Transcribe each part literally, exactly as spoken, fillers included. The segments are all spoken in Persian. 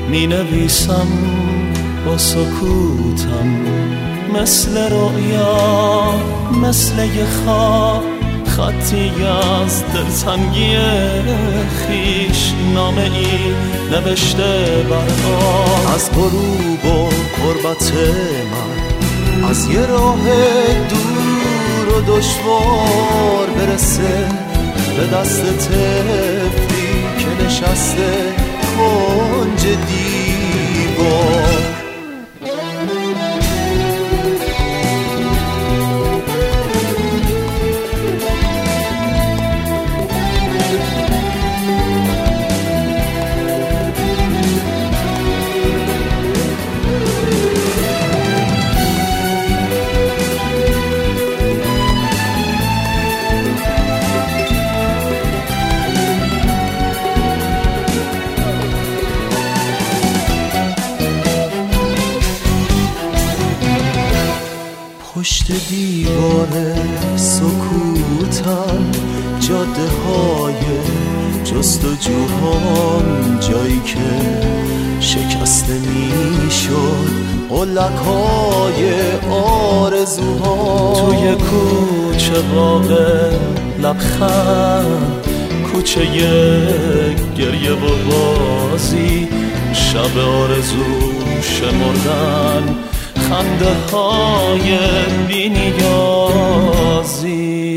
می نویسم با سکوتم، مثل رؤیا، مثل یه خواب، خطی از دلتنگی خیش، نامه ای نوشته برام از غروب و غربت من، از یه راه دور و دشوار برسه به دست طفلی که نشسته کنج دیوار. پشت دیوار سکوتم، جاده های جستجوهام، جایی که شکسته می شد قلک های آرزوهام. توی کوچه باغ لبخند، کوچه گریه و بازی، شب آرزو شمردن، خنده های بی نیازی.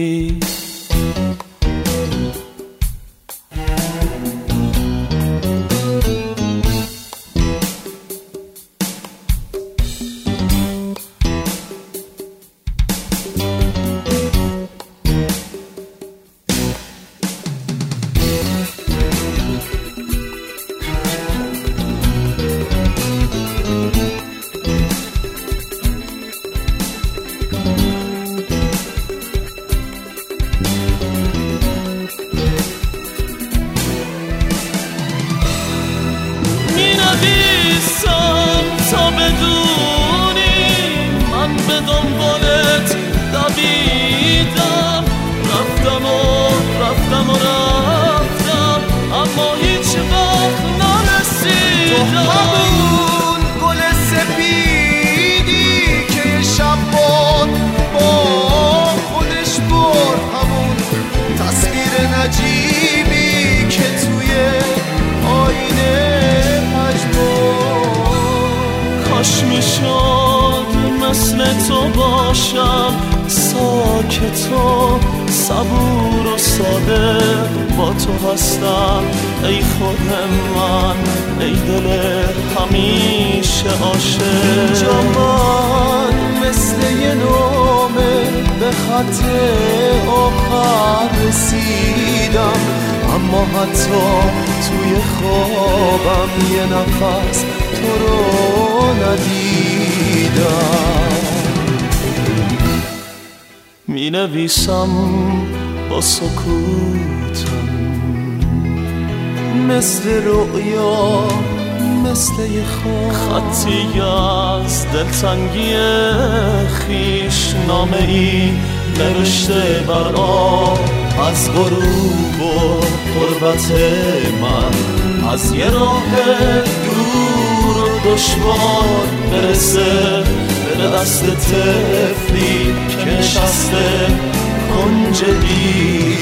نویسم تا بدونی من به دنبالت دویدم، رفتم و رفتم و رفتم، اما هیچ وقت نرسیدم. تو همون گل سپیدی که شب باد با خودش برد، همون تصویر نجیبی که توی آینه کاش میشد مثل تو باشم، ساکت و صبور و ساده با تو هستم. ای خود من، ای دل همیشه عاشق. جوان مثل یه نامه به خط آخر رسیدم، اما حتی توی خوابم یه نفس تو رو ندیدم. می نویسم با سکوتم، مثل رؤیا، مثل یه خواب، خطی از دلتنگی خیش، نامه ای نوشته بر آب. از غروب و غربت من، از یه راه دور و دشوار برسه به دست طفلی که نشسته کنج دیوار.